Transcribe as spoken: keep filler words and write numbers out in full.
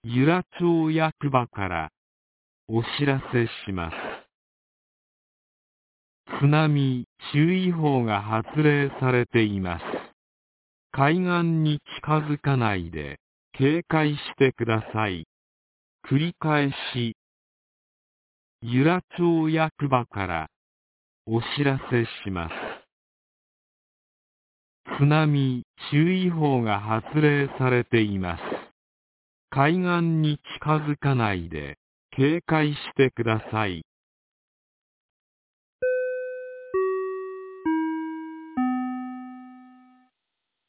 由良町役場からお知らせします。津波注意報が発令されています。海岸に近づかないで警戒してください。繰り返し、由良町役場からお知らせします。津波注意報が発令されています。海岸に近づかないで警戒してください。